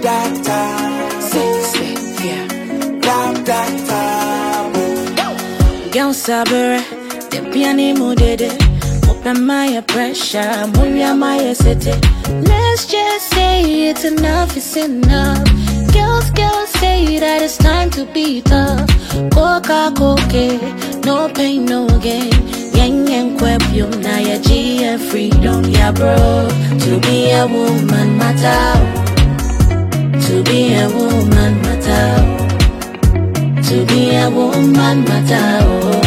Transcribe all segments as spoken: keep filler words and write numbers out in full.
data. Say, say, yeah. Grab data. Girl sabre, the piano mudede. Open my pressure, Muria my city. Let's just say it's enough, it's enough. Girls, girls say that it's time to be tough. Coca, coca, no pain, no gain. Yang yang kwepium na ya G and freedom, yeah bro. To be a woman matter. To be a woman matter. To be a woman matter.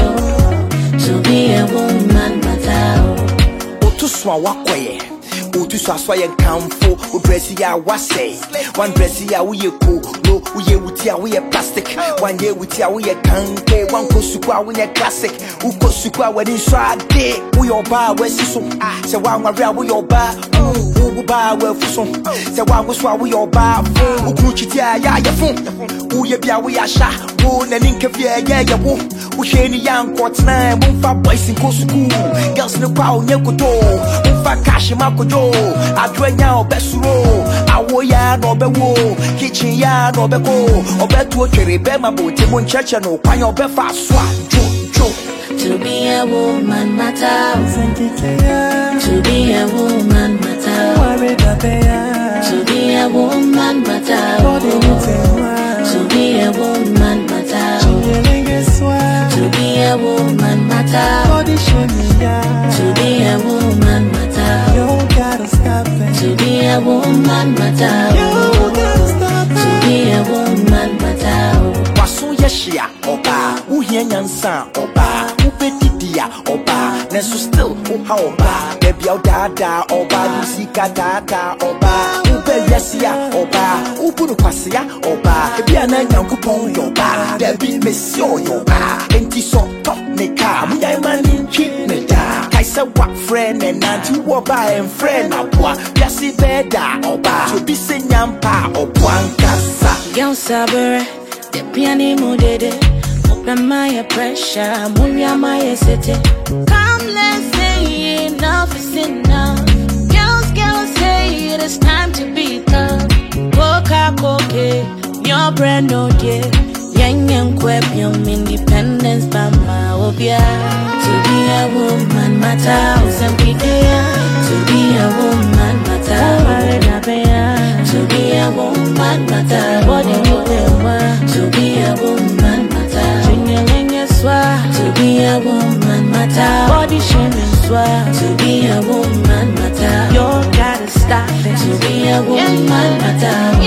To be a woman matter. Otuswa wakwaye. Otuswa swaye kamfo. Udresi ya wase. One dressy ya uye ko. No uye utia uye plastic. One ye utia uye kanke. One kosukwa uye classic. Ukosukwa weni swade. Uyo ba we siso. Se wangwa rea uyo ba. Ugu ba we fuso. Se wangwa swa uyo ba. Ukruchitia ya ya fun. Uye bia uye sha. Wo na ninke fie ye ye wo. Usheni yang kotna. Mumfa boys in kosuku. Girls ne kwa unye kuto. Mumfa kashi makojo. Adwenya obesuro. Awo ya no be wo. Kitchen ya no be go. Obetu ochere be mabote mon cheche no kwanya obefa swa. Jo jo. To be a woman matter. To be a woman matter. To be a woman matter. To be a woman matter. To be a woman matter. To be a woman matter. To be a woman matter. To be a woman matter. Waso yeshia oba, uhie nyansa oba, ubedidia oba, nesu still uha oba, baby au dada oba, musika dada oba, ube yesia oba, ubunu kwasia oba, ebi ananya kupon yoba, baby mesio yoba, enti so top neka, muya imani chip neda, kaisa wak friend and nanti woba and friend abwa, biasi beda oba, to be senyampa obwankasa. Girl sabre. The piano mudede. Open my pressure. Muria my city. Come, let's say enough is enough. Girls, girls say it is time to be tough. Coca, coca, your brand no dear. Yang yang kwepium independence bama obia. To be a woman matter. To be a woman matter. To be a woman matter. Body to be a woman matter. To be a woman matter. Body shaming swag. To be a woman matter. You gotta stop it. To be a woman matter.